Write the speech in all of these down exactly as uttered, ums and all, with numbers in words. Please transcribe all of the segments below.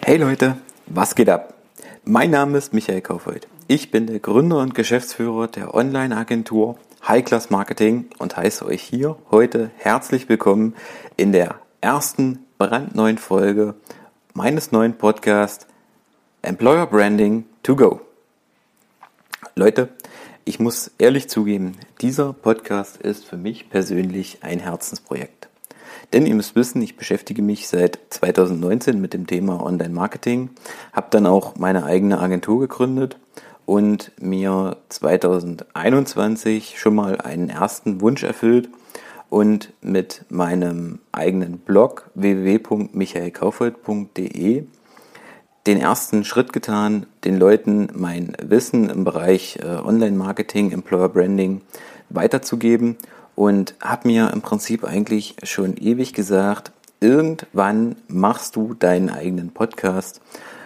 Hey Leute, was geht ab? Mein Name ist Michael Kaufhold. Ich bin der Gründer und Geschäftsführer der Online-Agentur High Class Marketing und heiße euch hier heute herzlich willkommen in der ersten brandneuen Folge meines neuen Podcasts Employer Branding to Go. Leute, ich muss ehrlich zugeben, dieser Podcast ist für mich persönlich ein Herzensprojekt. Denn ihr müsst wissen, ich beschäftige mich seit zweitausendneunzehn mit dem Thema Online-Marketing, habe dann auch meine eigene Agentur gegründet und mir zweitausendeinundzwanzig schon mal einen ersten Wunsch erfüllt und mit meinem eigenen Blog w w w punkt michael kaufhold punkt d e den ersten Schritt getan, den Leuten mein Wissen im Bereich äh, Online-Marketing, Employer Branding weiterzugeben. Und habe mir im Prinzip eigentlich schon ewig gesagt, irgendwann machst du deinen eigenen Podcast.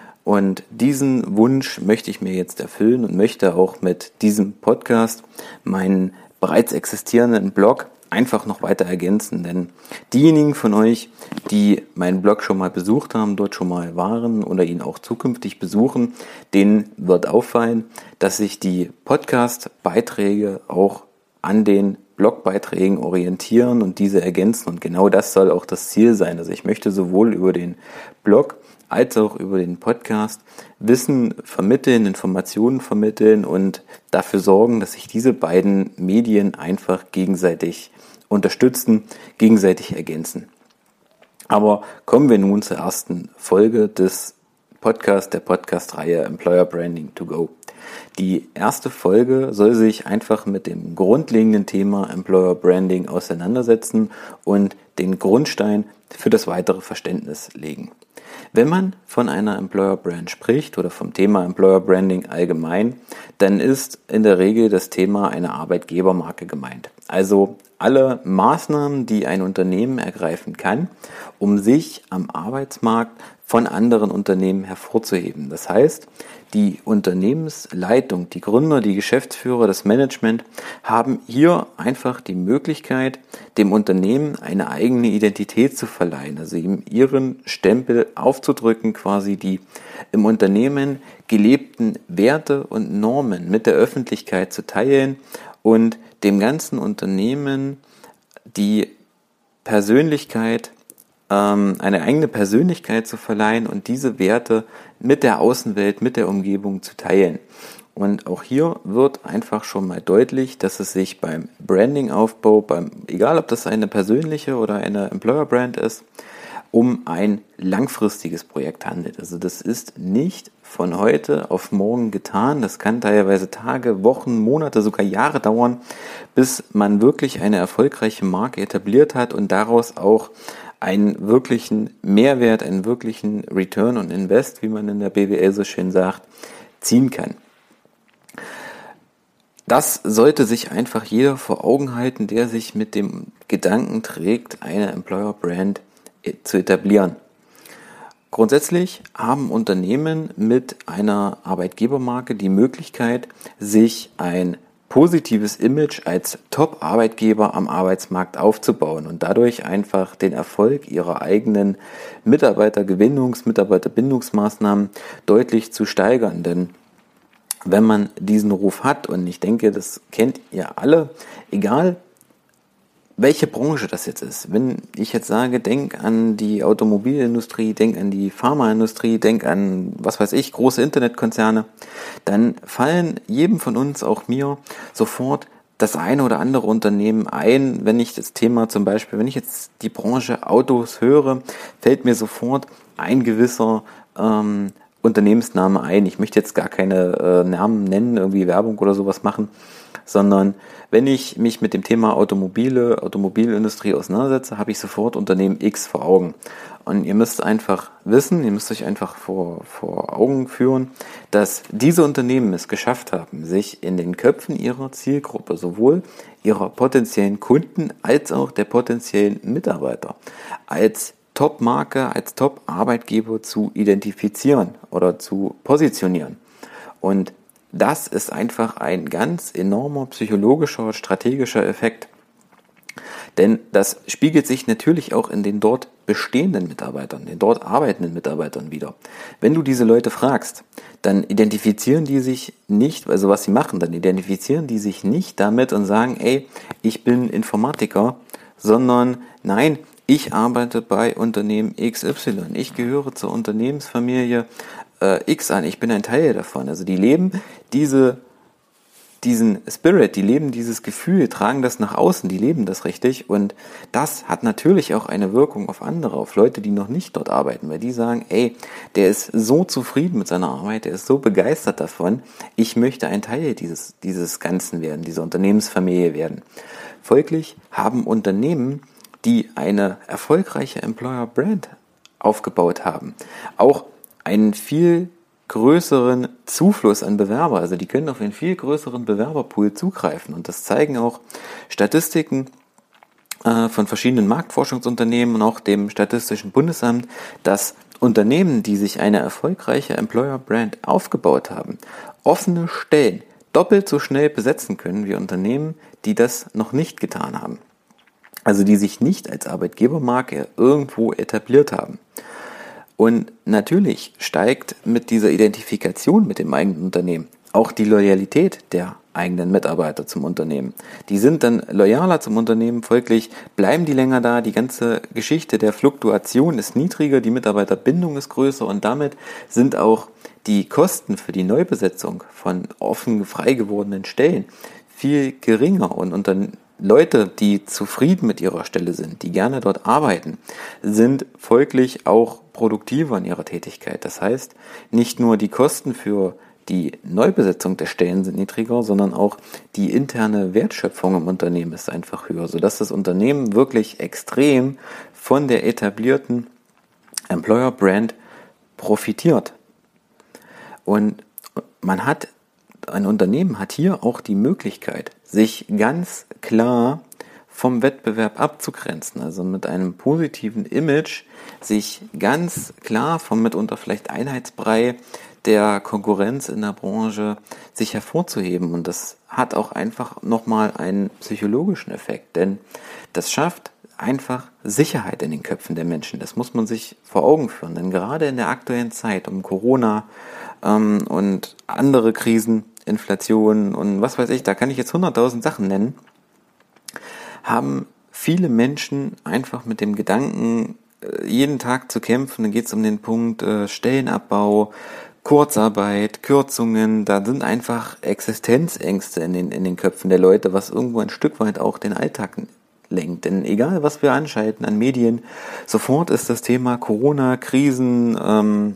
Und diesen Wunsch möchte ich mir jetzt erfüllen und möchte auch mit diesem Podcast meinen bereits existierenden Blog einfach noch weiter ergänzen. Denn diejenigen von euch, die meinen Blog schon mal besucht haben, dort schon mal waren oder ihn auch zukünftig besuchen, denen wird auffallen, dass sich die Podcast-Beiträge auch an den Blogbeiträgen orientieren und diese ergänzen, und genau das soll auch das Ziel sein. Also ich möchte sowohl über den Blog als auch über den Podcast Wissen vermitteln, Informationen vermitteln und dafür sorgen, dass sich diese beiden Medien einfach gegenseitig unterstützen, gegenseitig ergänzen. Aber kommen wir nun zur ersten Folge des Podcasts, der Podcast-Reihe Employer Branding to Go. Die erste Folge soll sich einfach mit dem grundlegenden Thema Employer Branding auseinandersetzen und den Grundstein für das weitere Verständnis legen. Wenn man von einer Employer Brand spricht oder vom Thema Employer Branding allgemein, dann ist in der Regel das Thema eine Arbeitgebermarke gemeint. Also alle Maßnahmen, die ein Unternehmen ergreifen kann, um sich am Arbeitsmarkt von anderen Unternehmen hervorzuheben. Das heißt, die Unternehmensleitung, die Gründer, die Geschäftsführer, das Management haben hier einfach die Möglichkeit, dem Unternehmen eine eigene Identität zu verleihen, also ihm ihren Stempel aufzudrücken, quasi die im Unternehmen gelebten Werte und Normen mit der Öffentlichkeit zu teilen und dem ganzen Unternehmen die Persönlichkeit, ähm, eine eigene Persönlichkeit zu verleihen und diese Werte mit der Außenwelt, mit der Umgebung zu teilen. Und auch hier wird einfach schon mal deutlich, dass es sich beim Brandingaufbau, beim, egal ob das eine persönliche oder eine Employer-Brand ist, um ein langfristiges Projekt handelt. Also das ist nicht von heute auf morgen getan. Das kann teilweise Tage, Wochen, Monate, sogar Jahre dauern, bis man wirklich eine erfolgreiche Marke etabliert hat und daraus auch einen wirklichen Mehrwert, einen wirklichen Return on Invest, wie man in der B W L so schön sagt, ziehen kann. Das sollte sich einfach jeder vor Augen halten, der sich mit dem Gedanken trägt, eine Employer Brand zu etablieren. Grundsätzlich haben Unternehmen mit einer Arbeitgebermarke die Möglichkeit, sich ein positives Image als Top-Arbeitgeber am Arbeitsmarkt aufzubauen und dadurch einfach den Erfolg ihrer eigenen Mitarbeitergewinnungs-, Mitarbeiterbindungsmaßnahmen deutlich zu steigern. Denn wenn man diesen Ruf hat, und ich denke, das kennt ihr alle, egal welche Branche das jetzt ist. Wenn ich jetzt sage, denk an die Automobilindustrie, denk an die Pharmaindustrie, denk an, was weiß ich, große Internetkonzerne, dann fallen jedem von uns, auch mir, sofort das eine oder andere Unternehmen ein. Wenn ich das Thema zum Beispiel, wenn ich jetzt die Branche Autos höre, fällt mir sofort ein gewisser ähm, Unternehmensname ein. Ich möchte jetzt gar keine äh, Namen nennen, irgendwie Werbung oder sowas machen, sondern wenn ich mich mit dem Thema Automobile, Automobilindustrie auseinandersetze, habe ich sofort Unternehmen X vor Augen. Und ihr müsst einfach wissen, ihr müsst euch einfach vor, vor Augen führen, dass diese Unternehmen es geschafft haben, sich in den Köpfen ihrer Zielgruppe, sowohl ihrer potenziellen Kunden als auch der potenziellen Mitarbeiter, als Top-Marke, als Top-Arbeitgeber zu identifizieren oder zu positionieren. Und das ist einfach ein ganz enormer psychologischer, strategischer Effekt. Denn das spiegelt sich natürlich auch in den dort bestehenden Mitarbeitern, den dort arbeitenden Mitarbeitern wieder. Wenn du diese Leute fragst, dann identifizieren die sich nicht, also was sie machen, dann identifizieren die sich nicht damit und sagen, ey, ich bin Informatiker, sondern nein, ich arbeite bei Unternehmen X Y, ich gehöre zur Unternehmensfamilie äh, X an, ich bin ein Teil davon. Also die leben diese diesen Spirit, die leben dieses Gefühl, tragen das nach außen, die leben das richtig und das hat natürlich auch eine Wirkung auf andere, auf Leute, die noch nicht dort arbeiten, weil die sagen, ey, der ist so zufrieden mit seiner Arbeit, der ist so begeistert davon, ich möchte ein Teil dieses, dieses Ganzen werden, dieser Unternehmensfamilie werden. Folglich haben Unternehmen, die eine erfolgreiche Employer Brand aufgebaut haben, auch einen viel größeren Zufluss an Bewerber, also die können auf einen viel größeren Bewerberpool zugreifen und das zeigen auch Statistiken äh, von verschiedenen Marktforschungsunternehmen und auch dem Statistischen Bundesamt, dass Unternehmen, die sich eine erfolgreiche Employer Brand aufgebaut haben, offene Stellen doppelt so schnell besetzen können wie Unternehmen, die das noch nicht getan haben. Also die sich nicht als Arbeitgebermarke irgendwo etabliert haben. Und natürlich steigt mit dieser Identifikation mit dem eigenen Unternehmen auch die Loyalität der eigenen Mitarbeiter zum Unternehmen. Die sind dann loyaler zum Unternehmen, folglich bleiben die länger da, die ganze Geschichte der Fluktuation ist niedriger, die Mitarbeiterbindung ist größer und damit sind auch die Kosten für die Neubesetzung von offen frei gewordenen Stellen viel geringer und unter Leute, die zufrieden mit ihrer Stelle sind, die gerne dort arbeiten, sind folglich auch produktiver in ihrer Tätigkeit. Das heißt, nicht nur die Kosten für die Neubesetzung der Stellen sind niedriger, sondern auch die interne Wertschöpfung im Unternehmen ist einfach höher, sodass das Unternehmen wirklich extrem von der etablierten Employer Brand profitiert. Und man hat Ein Unternehmen hat hier auch die Möglichkeit, sich ganz klar vom Wettbewerb abzugrenzen, also mit einem positiven Image sich ganz klar vom mitunter vielleicht Einheitsbrei der Konkurrenz in der Branche sich hervorzuheben. Und das hat auch einfach nochmal einen psychologischen Effekt, denn das schafft einfach Sicherheit in den Köpfen der Menschen. Das muss man sich vor Augen führen, denn gerade in der aktuellen Zeit um Corona ähm, und andere Krisen, Inflation und was weiß ich, da kann ich jetzt hunderttausend Sachen nennen, haben viele Menschen einfach mit dem Gedanken, jeden Tag zu kämpfen. Dann geht es um den Punkt äh, Stellenabbau, Kurzarbeit, Kürzungen. Da sind einfach Existenzängste in den, in den Köpfen der Leute, was irgendwo ein Stück weit auch den Alltag lenkt. Denn egal, was wir anschalten an Medien, sofort ist das Thema Corona, Krisen, ähm,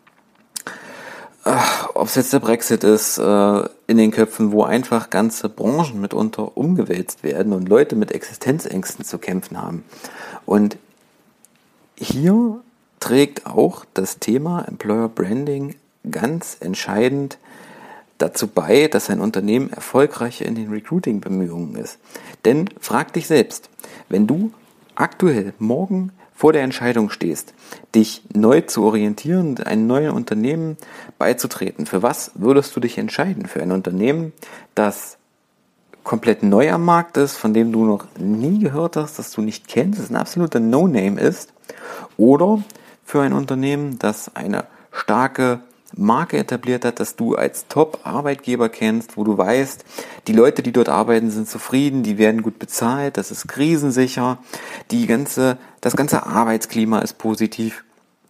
ob es jetzt der Brexit ist, äh, in den Köpfen, wo einfach ganze Branchen mitunter umgewälzt werden und Leute mit Existenzängsten zu kämpfen haben. Und hier trägt auch das Thema Employer Branding ganz entscheidend dazu bei, dass ein Unternehmen erfolgreicher in den Recruiting-Bemühungen ist. Denn frag dich selbst, wenn du aktuell morgen vor der Entscheidung stehst, dich neu zu orientieren, einem neuen Unternehmen beizutreten, für was würdest du dich entscheiden? Für ein Unternehmen, das komplett neu am Markt ist, von dem du noch nie gehört hast, das du nicht kennst, das ein absoluter No-Name ist, oder für ein Unternehmen, das eine starke Marke etabliert hat, dass du als Top-Arbeitgeber kennst, wo du weißt, die Leute, die dort arbeiten, sind zufrieden, die werden gut bezahlt, das ist krisensicher, die ganze, das ganze Arbeitsklima ist positiv,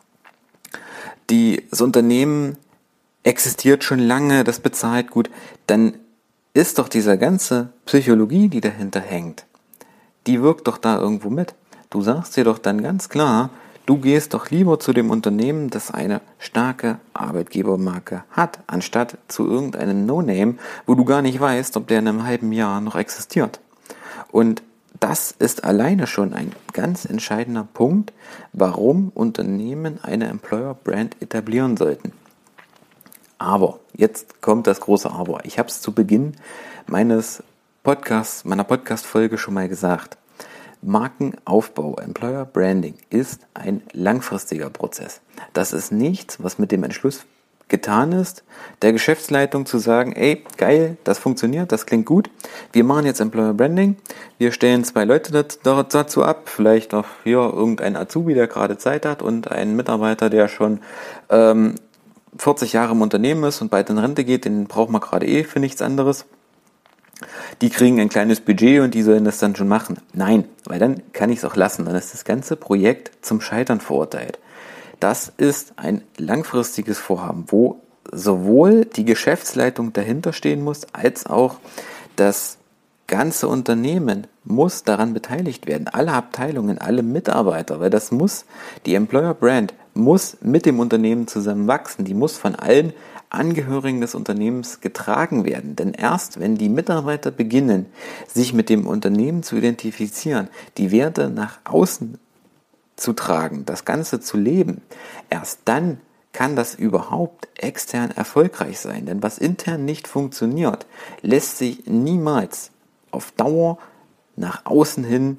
die, das Unternehmen existiert schon lange, das bezahlt gut, dann ist doch diese ganze Psychologie, die dahinter hängt, die wirkt doch da irgendwo mit. Du sagst dir doch dann ganz klar, du gehst doch lieber zu dem Unternehmen, das eine starke Arbeitgebermarke hat, anstatt zu irgendeinem No-Name, wo du gar nicht weißt, ob der in einem halben Jahr noch existiert. Und das ist alleine schon ein ganz entscheidender Punkt, warum Unternehmen eine Employer Brand etablieren sollten. Aber, jetzt kommt das große Aber. Ich habe es zu Beginn meines Podcasts, meiner Podcast-Folge schon mal gesagt. Markenaufbau, Employer Branding ist ein langfristiger Prozess. Das ist nichts, was mit dem Entschluss getan ist, der Geschäftsleitung zu sagen, ey, geil, das funktioniert, das klingt gut, wir machen jetzt Employer Branding, wir stellen zwei Leute dazu ab, vielleicht noch hier irgendein Azubi, der gerade Zeit hat und ein Mitarbeiter, der schon ähm, vierzig Jahre im Unternehmen ist und bald in Rente geht, den braucht man gerade eh für nichts anderes. Die kriegen ein kleines Budget und die sollen das dann schon machen. Nein, weil dann kann ich es auch lassen, dann ist das ganze Projekt zum Scheitern verurteilt. Das ist ein langfristiges Vorhaben, wo sowohl die Geschäftsleitung dahinter stehen muss, als auch das ganze Unternehmen muss daran beteiligt werden. Alle Abteilungen, alle Mitarbeiter, weil das muss, die Employer Brand muss mit dem Unternehmen zusammen wachsen. Die muss von allen Angehörigen des Unternehmens getragen werden. Denn erst wenn die Mitarbeiter beginnen, sich mit dem Unternehmen zu identifizieren, die Werte nach außen zu tragen, das Ganze zu leben, erst dann kann das überhaupt extern erfolgreich sein. Denn was intern nicht funktioniert, lässt sich niemals auf Dauer nach außen hin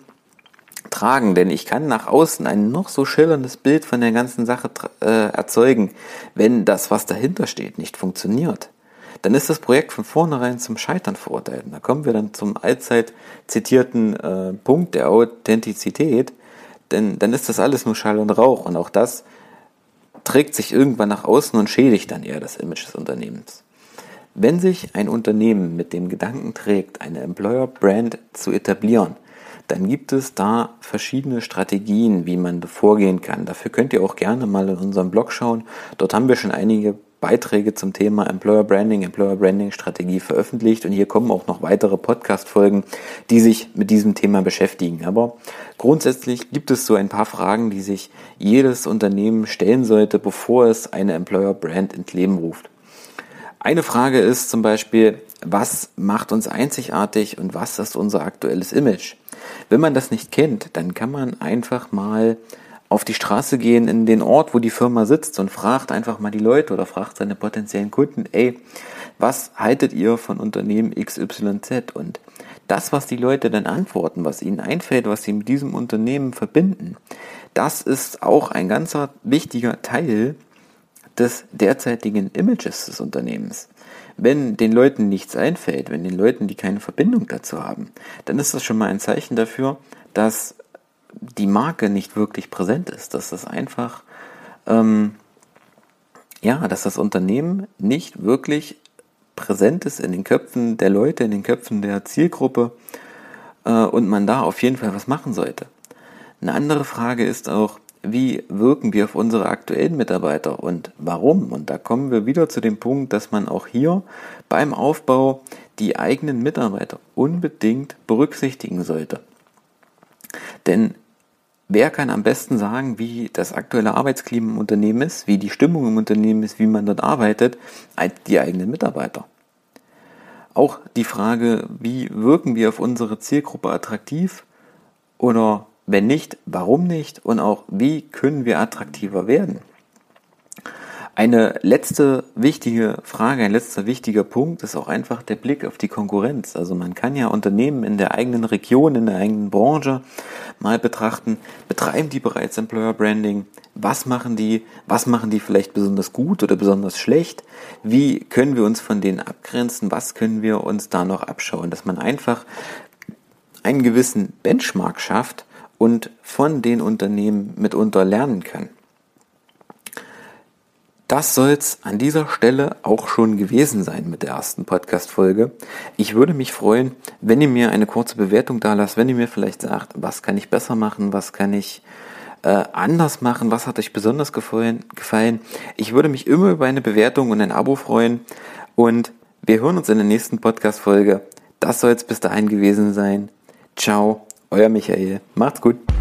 tragen. Denn ich kann nach außen ein noch so schillerndes Bild von der ganzen Sache äh, erzeugen. Wenn das, was dahinter steht, nicht funktioniert, dann ist das Projekt von vornherein zum Scheitern verurteilt. Da kommen wir dann zum allzeit zitierten äh, Punkt der Authentizität. Denn dann ist das alles nur Schall und Rauch. Und auch das trägt sich irgendwann nach außen und schädigt dann eher das Image des Unternehmens. Wenn sich ein Unternehmen mit dem Gedanken trägt, eine Employer Brand zu etablieren, dann gibt es da verschiedene Strategien, wie man vorgehen kann. Dafür könnt ihr auch gerne mal in unserem Blog schauen. Dort haben wir schon einige Beiträge zum Thema Employer Branding, Employer Branding Strategie veröffentlicht und hier kommen auch noch weitere Podcast-Folgen, die sich mit diesem Thema beschäftigen. Aber grundsätzlich gibt es so ein paar Fragen, die sich jedes Unternehmen stellen sollte, bevor es eine Employer Brand ins Leben ruft. Eine Frage ist zum Beispiel, was macht uns einzigartig und was ist unser aktuelles Image? Wenn man das nicht kennt, dann kann man einfach mal auf die Straße gehen in den Ort, wo die Firma sitzt und fragt einfach mal die Leute oder fragt seine potenziellen Kunden, ey, was haltet ihr von Unternehmen X Y Z? Und das, was die Leute dann antworten, was ihnen einfällt, was sie mit diesem Unternehmen verbinden, das ist auch ein ganzer wichtiger Teil des derzeitigen Images des Unternehmens. Wenn den Leuten nichts einfällt, wenn den Leuten, die keine Verbindung dazu haben, dann ist das schon mal ein Zeichen dafür, dass die Marke nicht wirklich präsent ist, dass das einfach, ähm, ja, dass das Unternehmen nicht wirklich präsent ist in den Köpfen der Leute, in den Köpfen der Zielgruppe äh, und man da auf jeden Fall was machen sollte. Eine andere Frage ist auch, wie wirken wir auf unsere aktuellen Mitarbeiter und warum? Und da kommen wir wieder zu dem Punkt, dass man auch hier beim Aufbau die eigenen Mitarbeiter unbedingt berücksichtigen sollte. Denn wer kann am besten sagen, wie das aktuelle Arbeitsklima im Unternehmen ist, wie die Stimmung im Unternehmen ist, wie man dort arbeitet, als die eigenen Mitarbeiter? Auch die Frage, wie wirken wir auf unsere Zielgruppe attraktiv oder wenn nicht, warum nicht und auch wie können wir attraktiver werden? Eine letzte wichtige Frage, ein letzter wichtiger Punkt ist auch einfach der Blick auf die Konkurrenz. Also man kann ja Unternehmen in der eigenen Region, in der eigenen Branche mal betrachten, betreiben die bereits Employer Branding? Was machen die? Was machen die vielleicht besonders gut oder besonders schlecht? Wie können wir uns von denen abgrenzen? Was können wir uns da noch abschauen? Dass man einfach einen gewissen Benchmark schafft und von den Unternehmen mitunter lernen kann. Das soll es an dieser Stelle auch schon gewesen sein mit der ersten Podcast-Folge. Ich würde mich freuen, wenn ihr mir eine kurze Bewertung da lasst, wenn ihr mir vielleicht sagt, was kann ich besser machen, was kann ich äh, anders machen, was hat euch besonders gefallen, gefallen. Ich würde mich immer über eine Bewertung und ein Abo freuen und wir hören uns in der nächsten Podcast-Folge. Das soll es bis dahin gewesen sein. Ciao. Euer Michael. Macht's gut.